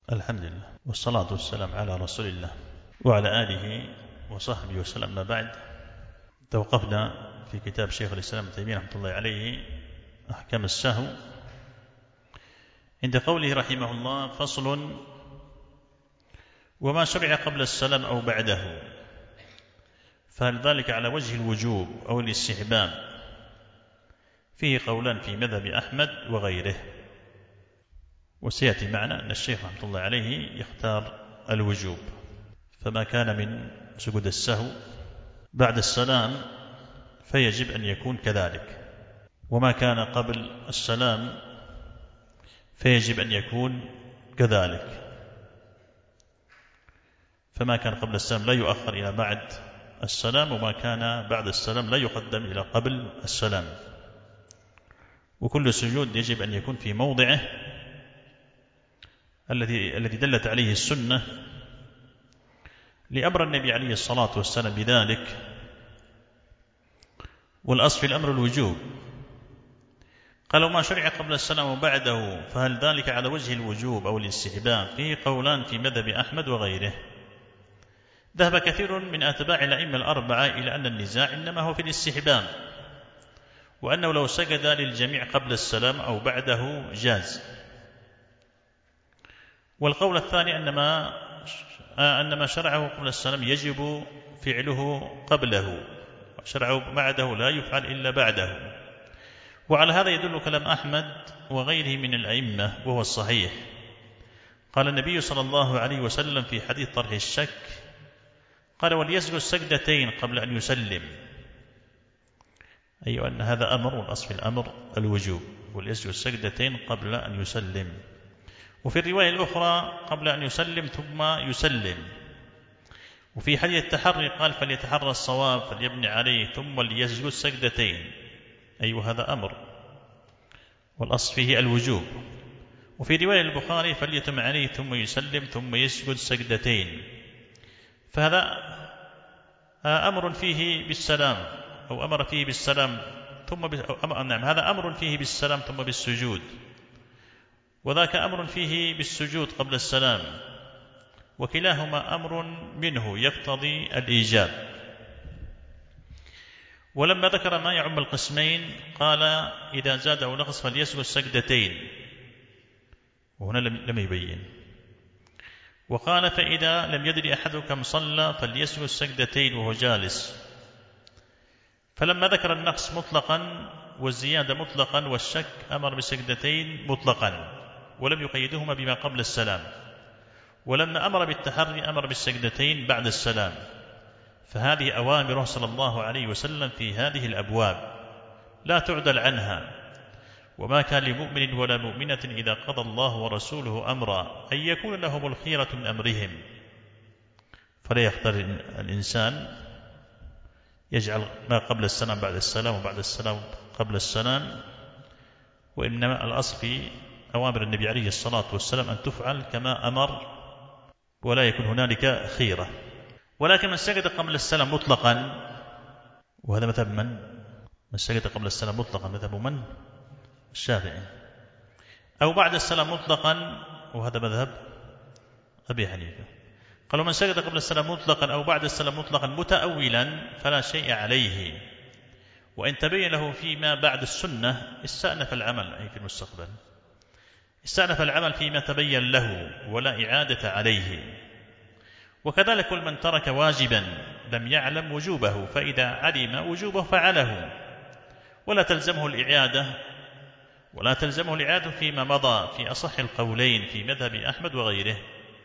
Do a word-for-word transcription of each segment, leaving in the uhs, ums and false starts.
الحمد لله والصلاة والسلام على رسول الله وعلى آله وصحبه وسلم. ما بعد، توقفنا في كتاب شيخ الإسلام ابن تيمية رحمة الله عليه أحكام السهو عند قوله رحمه الله: فصل: وما شرع قبل السلام أو بعده، فهل ذلك على وجه الوجوب أو الاستحباب؟ فيه قولان في مذهب أحمد وغيره. وسيأتي معنا أن الشيخ رحمة الله عليه يختار الوجوب، فما كان من سجود السهو بعد السلام فيجب أن يكون كذلك، وما كان قبل السلام فيجب أن يكون كذلك. فما كان قبل السلام لا يؤخر إلى بعد السلام، وما كان بعد السلام لا يقدم إلى قبل السلام. وكل سجود يجب أن يكون في موضعه الذي الذي دلت عليه السنة لأمر النبي عليه الصلاة والسلام بذلك. والأصل في الأمر الوجوب. قالوا: ما شرع قبل السلام وبعده، فهل ذلك على وجه الوجوب أو الاستحباب؟ فيه قولان في مذهب أحمد وغيره. ذهب كثير من أتباع الأئمة الأربعة إلى أن النزاع إنما هو في الاستحباب، وأنه لو سجد للجميع قبل السلام أو بعده جاز. والقول الثاني أن ما أن ما شرعه قبل السلام يجب فعله قبله، وشرعه بعده لا يفعل إلا بعده. وعلى هذا يدل كلام أحمد وغيره من الأئمة، وهو الصحيح. قال النبي صلى الله عليه وسلم في حديث طرح الشك، قال: وليسجد السجدتين قبل أن يسلم. أي أيوة، أن هذا أمر، والأصل في الأمر الوجوب، وليسجد السجدتين قبل أن يسلم. وفي الرواية الأخرى: قبل أن يسلم ثم يسلم. وفي حديث التحري قال: فليتحرى الصواب فليبني عليه ثم ليسجد السجدتين. أي أيوة، هذا أمر، والأصل فيه الوجوب. وفي رواية البخاري: فليتم عليه ثم يسلم ثم يسجد سجدتين. فهذا أمر فيه بالسلام، أو أمر فيه بالسلام ثم أو نعم هذا أمر فيه بالسلام ثم بالسجود، وذاك أمر فيه بالسجود قبل السلام، وكلاهما أمر منه يقتضي الإيجاب. ولما ذكر ما يعم القسمين قال: إذا زاد أو نقص فليسجد السجدتين، وهنا لم يبين. وقال: فإذا لم يدري أحد كم صلى فليسجد السجدتين وهو جالس. فلما ذكر النقص مطلقا والزيادة مطلقا والشك أمر بالسجدتين مطلقا، ولم يقيدهما بما قبل السلام. ولما أمر بالتحري أمر بالسجدتين بعد السلام. فهذه أوامره صلى الله عليه وسلم في هذه الأبواب لا تعدل عنها. وما كان لمؤمن ولا مؤمنة إذا قضى الله ورسوله أمرا أن يكون لهم الخيرة من أمرهم، فلا يختار الإنسان يجعل ما قبل السلام بعد السلام وبعد السلام قبل السلام، وإنما الأصل في أوامر النبي عليه الصلاة والسلام أن تفعل كما أمر، ولا يكون هنالك خيرة. ولكن من سجد قبل السلام مطلقا، وهذا مذهب من؟ من سجد قبل السلام مطلقا مذهب من؟ الشافعي. أو بعد السلام مطلقا، وهذا مذهب أبي حنيفة. قالوا: من سجد قبل السلام مطلقا أو بعد السلام مطلقا متأولا فلا شيء عليه، وإن تبين له فيما بعد السنة استأنف العمل، أي في المستقبل استأنف العمل فيما تبين له ولا إعادة عليه. وكذلك كل من ترك واجبا لم يعلم وجوبه، فإذا علم وجوبه فعله، ولا تلزمه الإعادة ولا تلزمه الإعادة فيما مضى في أصح القولين في مذهب أحمد وغيره.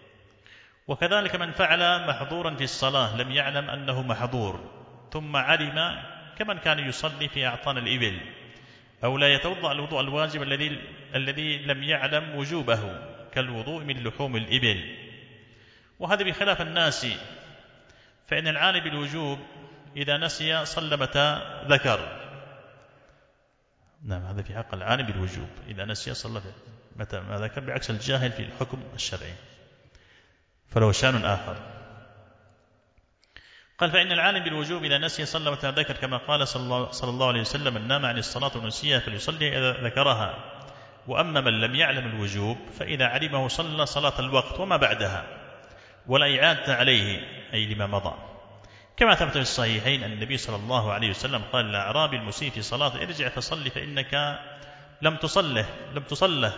وكذلك من فعل محظورا في الصلاة لم يعلم أنه محظور ثم علم، كمن كان يصلي في أعطان الإبل، أو لا يتوضأ الوضوء الواجب الذي الذي لم يعلم وجوبه كالوضوء من لحوم الإبل. وهذا بخلاف الناس، فإن العالم بالوجوب إذا نسي صلى متى ذكر. نعم، هذا في حق العالم بالوجوب، إذا نسي صلى متى ما ذكر، بعكس الجاهل في الحكم الشرعي، فله شأن آخر. قال: فإن العالم بالوجوب إذا نسي صلى متى ذكر، كما قال صلى الله عليه وسلم: من نام عن الصلاة ونسيها فليصلي إذا ذكرها. وأما من لم يعلم الوجوب فإذا علمه صلى صلاة الوقت وما بعدها ولا إعادة عليه أي لما مضى، كما ثبت في الصحيحين أن النبي صلى الله عليه وسلم قال للأعرابي المسيء في صلاة ارجع فصلي فإنك لم تصله لم تصله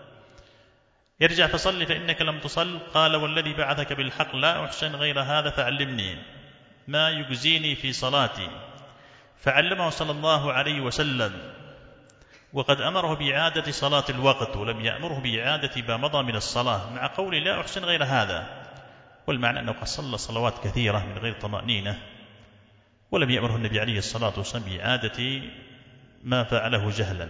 ارجع فصلي فإنك لم تصل. قال والذي بعثك بالحق لا أحسن غير هذا فعلمني ما يجزيني في صلاتي، فعلمه صلى الله عليه وسلم، وقد أمره بإعادة صلاة الوقت ولم يأمره بإعادة ما مضى من الصلاة، مع قول لا أحسن غير هذا، والمعنى أنه قد صلى صلوات كثيرة من غير طمأنينة ولم يأمره النبي عليه الصلاة والسلام بإعادة ما فعله جهلا،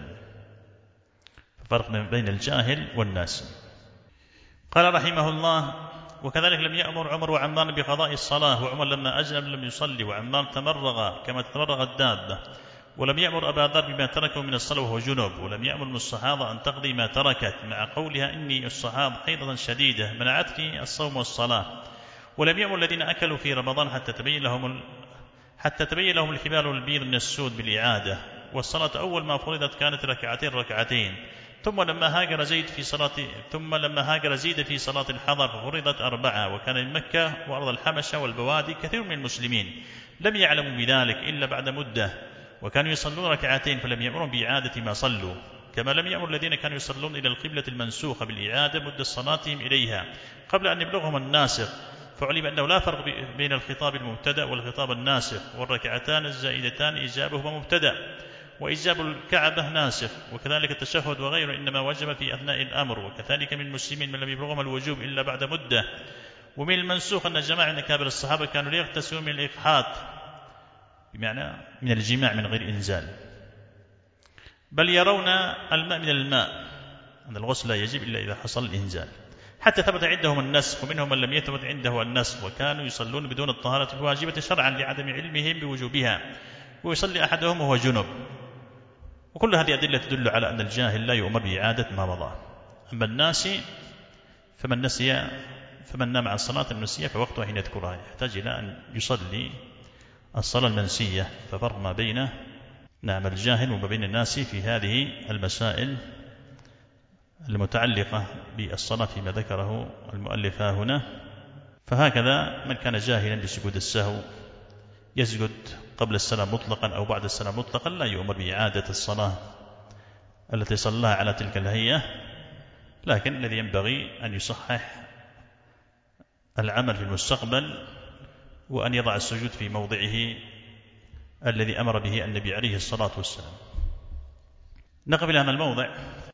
ففرق بين الجاهل والناس. قال رحمه الله وكذلك لم يأمر عمر وعمار بقضاء الصلاة، وعمر لما أجنب لم يصلي، وعمار تمرغ كما تمرغ الدابة، ولم يأمر أبا ذر بما تركه من الصلاة وهو جنب، ولم يأمر الصحابة أن تقضي ما تركت، مع قولها إني الصحاب حيضة شديدة منعتني الصوم والصلاة، ولم يأمر الذين أكلوا في رمضان حتى تبين لهم ال... حتى تبين لهم الحبال والبيض من السود بالإعادة، والصلاة أول ما فرضت كانت ركعتين ركعتين، ثم لما هاجر زيد في صلاة ثم لما هاجر زيد في صلاة الحضر فرضت أربعة، وكان من مكة وأرض الحبشة والبوادي كثير من المسلمين لم يعلموا بذلك إلا بعد مدة، وكانوا يصلون ركعتين فلم يأمرهم بإعادة ما صلوا، كما لم يأمر الذين كانوا يصلون إلى القبلة المنسوخة بالإعادة مدة صلاتهم إليها قبل أن يبلغهم الناسخ، فعلم أنه لا فرق بين الخطاب المبتدأ والخطاب الناسخ، والركعتان الزائدتان إجابهما مبتدأ وإجاب الكعبة ناسخ، وكذلك التشهد وغيره إنما وجب في أثناء الأمر، وكذلك من المسلمين من لم يبلغهم الوجوب إلا بعد مدة. ومن المنسوخ أن جماعة من أكابر الصحابة كانوا ليغتسلون من الإقحاط بمعنى من الجماع من غير إنزال، بل يرون الماء من الماء أن الغسل لا يجب إلا إذا حصل الإنزال، حتى ثبت عندهم النسخ، ومنهم من لم يثبت عنده النسخ، وكانوا يصلون بدون الطهارة الواجبة شرعا لعدم علمهم بوجوبها، ويصلي أحدهم وهو جنب. وكل هذه أدلة تدل على أن الجاهل لا يؤمر بإعادة ما مضى. أما الناس فمن نسي فمن نام عن الصلاة المنسية فوقتها حين يذكرها يحتاج إلى أن يصلي الصلاة المنسية، ففرق ما بين نعم الجاهل وما بين الناس في هذه المسائل المتعلقة بالصلاة فيما ذكره المؤلف هنا. فهكذا من كان جاهلا بسجود السهو يسجد قبل السلام مطلقا أو بعد السلام مطلقا لا يؤمر بإعادة الصلاة التي صلاها على تلك الهيئة، لكن الذي ينبغي أن يصحح العمل في المستقبل وأن يضع السجود في موضعه الذي أمر به النبي عليه الصلاة والسلام. نقف إلى هذا الموضع.